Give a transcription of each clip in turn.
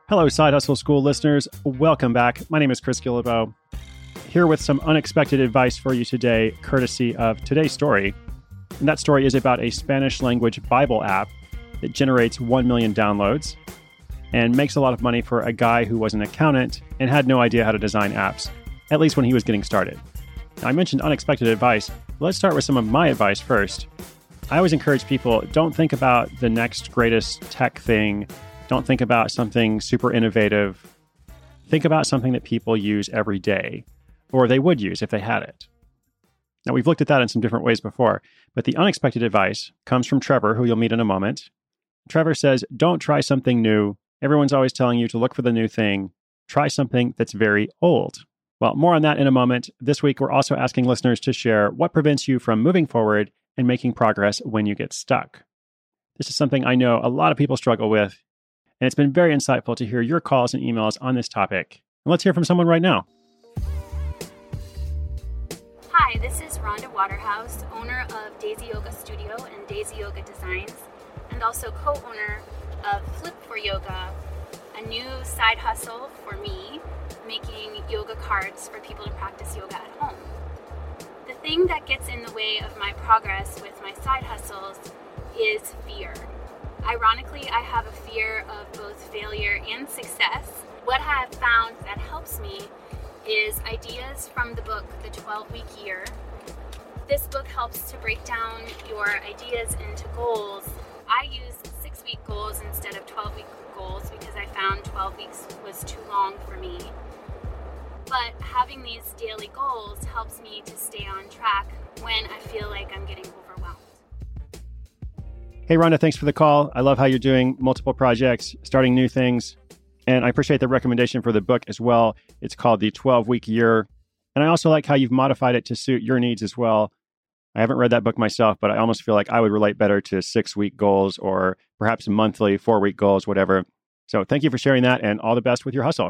Hello, Side Hustle School listeners. Welcome back. My name is Chris Guillebeau, here with some unexpected advice for you today, courtesy of today's story. And that story is about a Spanish language Bible app that generates 1 million downloads and makes a lot of money for a guy who was an accountant and had no idea how to design apps, at least when he was getting started. Now, I mentioned unexpected advice. Let's start with some of my advice first. I always encourage people, don't think about the next greatest tech thing. Don't think about something super innovative. Think about something that people use every day, or they would use if they had it. Now, we've looked at that in some different ways before, but the unexpected advice comes from Trevor, who you'll meet in a moment. Trevor says, don't try something new. Everyone's always telling you to look for the new thing. Try something that's very old. Well, more on that in a moment. This week, we're also asking listeners to share what prevents you from moving forward and making progress when you get stuck. This is something I know a lot of people struggle with, and it's been very insightful to hear your calls and emails on this topic. And let's hear from someone right now. Hi, this is Rhonda Waterhouse, owner of Daisy Yoga Studio and Daisy Yoga Designs, and also co-owner of Flip for Yoga, a new side hustle for me, making yoga cards for people to practice yoga at home. The thing that gets in the way of my progress with my side hustles is fear. Ironically, I have a fear of both failure and success. What I have found that helps me is ideas from the book, The 12-Week Year. This book helps to break down your ideas into goals. I use 6-week goals instead of 12-week goals because I found 12 weeks was too long for me. But having these daily goals helps me to stay on track when I feel like I'm getting overwhelmed. Hey, Rhonda, thanks for the call. I love how you're doing multiple projects, starting new things. And I appreciate the recommendation for the book as well. It's called The 12-Week Year. And I also like how you've modified it to suit your needs as well. I haven't read that book myself, but I almost feel like I would relate better to 6-week goals or perhaps monthly, 4-week goals, whatever. So thank you for sharing that and all the best with your hustle.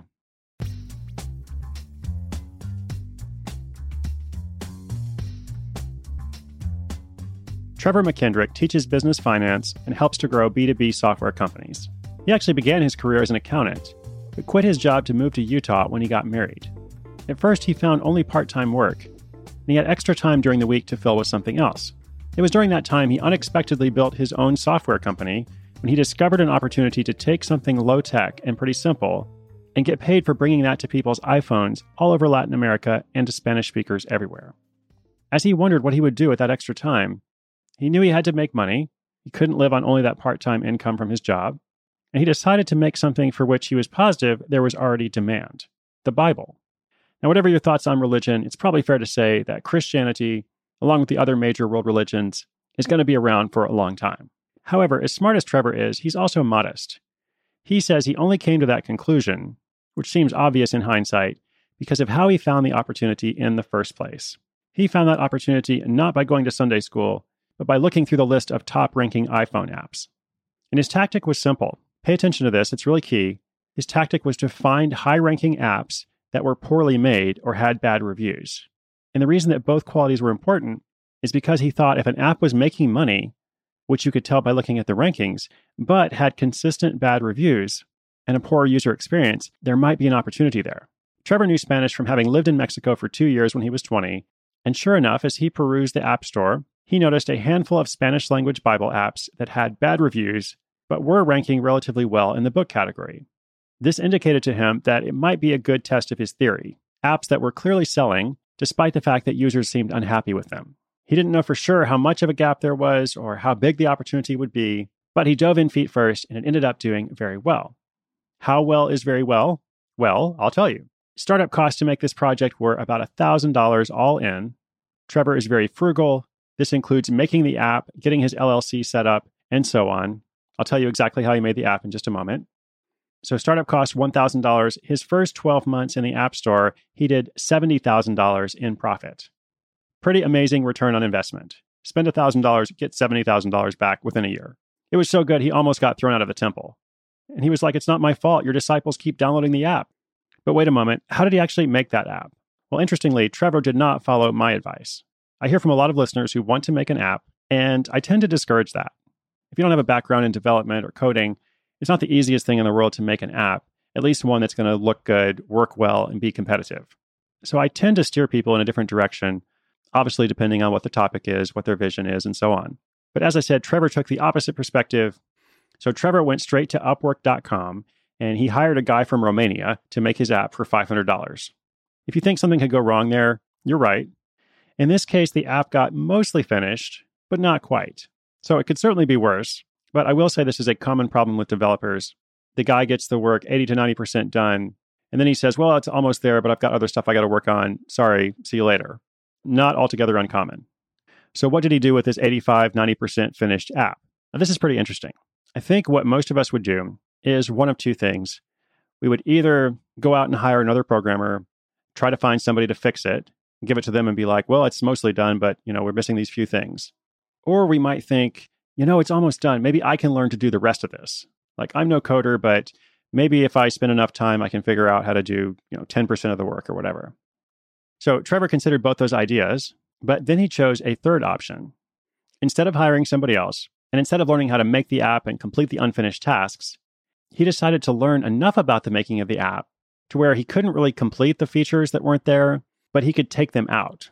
Trevor McKendrick teaches business finance and helps to grow B2B software companies. He actually began his career as an accountant, but quit his job to move to Utah when he got married. At first, he found only part-time work, and he had extra time during the week to fill with something else. It was during that time he unexpectedly built his own software company when he discovered an opportunity to take something low-tech and pretty simple and get paid for bringing that to people's iPhones all over Latin America and to Spanish speakers everywhere. As he wondered what he would do with that extra time, he knew he had to make money. He couldn't live on only that part-time income from his job. And he decided to make something for which he was positive there was already demand, the Bible. Now, whatever your thoughts on religion, it's probably fair to say that Christianity, along with the other major world religions, is going to be around for a long time. However, as smart as Trevor is, he's also modest. He says he only came to that conclusion, which seems obvious in hindsight, because of how he found the opportunity in the first place. He found that opportunity not by going to Sunday school, but by looking through the list of top-ranking iPhone apps. And his tactic was simple. Pay attention to this, it's really key. His tactic was to find high-ranking apps that were poorly made or had bad reviews. And the reason that both qualities were important is because he thought if an app was making money, which you could tell by looking at the rankings, but had consistent bad reviews and a poor user experience, there might be an opportunity there. Trevor knew Spanish from having lived in Mexico for 2 years when he was 20, and sure enough, as he perused the App Store, he noticed a handful of Spanish-language Bible apps that had bad reviews, but were ranking relatively well in the book category. This indicated to him that it might be a good test of his theory, apps that were clearly selling, despite the fact that users seemed unhappy with them. He didn't know for sure how much of a gap there was or how big the opportunity would be, but he dove in feet first and it ended up doing very well. How well is very well? Well, I'll tell you. Startup costs to make this project were about $1,000 all in. Trevor is very frugal. This includes making the app, getting his LLC set up, and so on. I'll tell you exactly how he made the app in just a moment. So startup cost $1,000. His first 12 months in the App Store, he did $70,000 in profit. Pretty amazing return on investment. Spend $1,000, get $70,000 back within a year. It was so good, he almost got thrown out of the temple. And he was like, it's not my fault. Your disciples keep downloading the app. But wait a moment, how did he actually make that app? Well, interestingly, Trevor did not follow my advice. I hear from a lot of listeners who want to make an app, and I tend to discourage that. If you don't have a background in development or coding, it's not the easiest thing in the world to make an app, at least one that's going to look good, work well, and be competitive. So I tend to steer people in a different direction, obviously depending on what the topic is, what their vision is, and so on. But as I said, Trevor took the opposite perspective. So Trevor went straight to Upwork.com, and he hired a guy from Romania to make his app for $500. If you think something could go wrong there, you're right. In this case, the app got mostly finished, but not quite. So it could certainly be worse. But I will say this is a common problem with developers. The guy gets the work 80 to 90% done, and then he says, well, it's almost there, but I've got other stuff I got to work on. Sorry, see you later. Not altogether uncommon. So what did he do with his 85, 90% finished app? Now, this is pretty interesting. I think what most of us would do is one of two things. We would either go out and hire another programmer, try to find somebody to fix it, give it to them and be like, well, it's mostly done, but we're missing these few things. Or we might think, it's almost done. Maybe I can learn to do the rest of this. Like, I'm no coder, but maybe if I spend enough time, I can figure out how to do 10% of the work or whatever. So Trevor considered both those ideas, but then he chose a third option. Instead of hiring somebody else, and instead of learning how to make the app and complete the unfinished tasks, he decided to learn enough about the making of the app to where he couldn't really complete the features that weren't there, but he could take them out.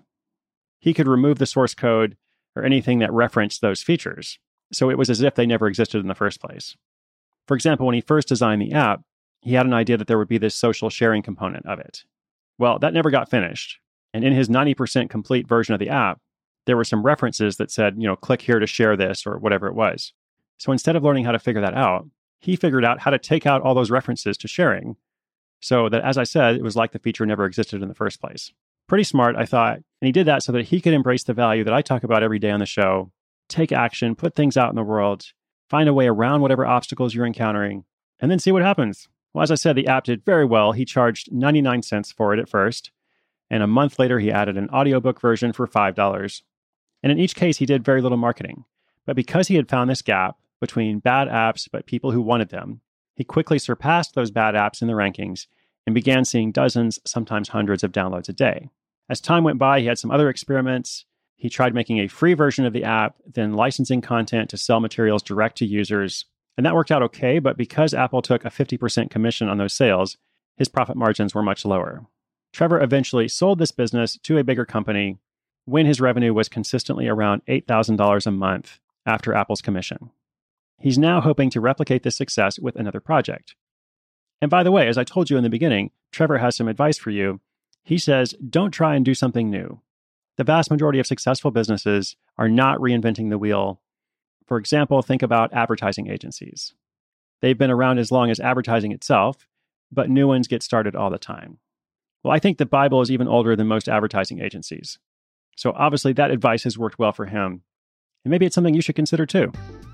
He could remove the source code or anything that referenced those features. So it was as if they never existed in the first place. For example, when he first designed the app, he had an idea that there would be this social sharing component of it. Well, that never got finished. And in his 90% complete version of the app, there were some references that said, click here to share this or whatever it was. So instead of learning how to figure that out, he figured out how to take out all those references to sharing so that, as I said, it was like the feature never existed in the first place. Pretty smart, I thought. And he did that so that he could embrace the value that I talk about every day on the show, take action, put things out in the world, find a way around whatever obstacles you're encountering, and then see what happens. Well, as I said, the app did very well. He charged 99 cents for it at first, and a month later, he added an audiobook version for $5. And in each case, he did very little marketing. But because he had found this gap between bad apps but people who wanted them, he quickly surpassed those bad apps in the rankings and began seeing dozens, sometimes hundreds of downloads a day. As time went by, he had some other experiments. He tried making a free version of the app, then licensing content to sell materials direct to users. And that worked out okay, but because Apple took a 50% commission on those sales, his profit margins were much lower. Trevor eventually sold this business to a bigger company when his revenue was consistently around $8,000 a month after Apple's commission. He's now hoping to replicate this success with another project. And by the way, as I told you in the beginning, Trevor has some advice for you. He says, don't try and do something new. The vast majority of successful businesses are not reinventing the wheel. For example, think about advertising agencies. They've been around as long as advertising itself, but new ones get started all the time. Well, I think the Bible is even older than most advertising agencies. So obviously that advice has worked well for him. And maybe it's something you should consider too.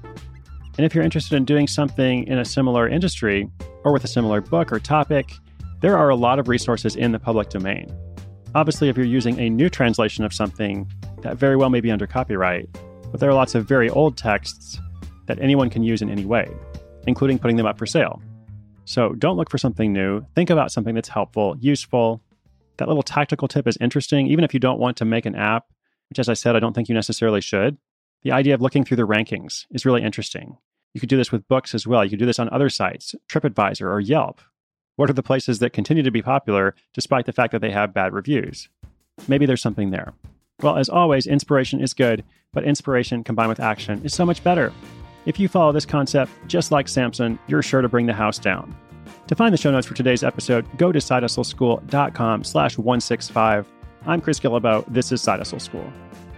And if you're interested in doing something in a similar industry or with a similar book or topic, there are a lot of resources in the public domain. Obviously, if you're using a new translation of something, that very well may be under copyright, but there are lots of very old texts that anyone can use in any way, including putting them up for sale. So don't look for something new. Think about something that's helpful, useful. That little tactical tip is interesting, even if you don't want to make an app, which, as I said, I don't think you necessarily should. The idea of looking through the rankings is really interesting. You could do this with books as well. You could do this on other sites, TripAdvisor or Yelp. What are the places that continue to be popular despite the fact that they have bad reviews? Maybe there's something there. Well, as always, inspiration is good, but inspiration combined with action is so much better. If you follow this concept, just like Samson, you're sure to bring the house down. To find the show notes for today's episode, go to sidehustleschool.com/165. I'm Chris Guillebeau. This is Side Hustle School.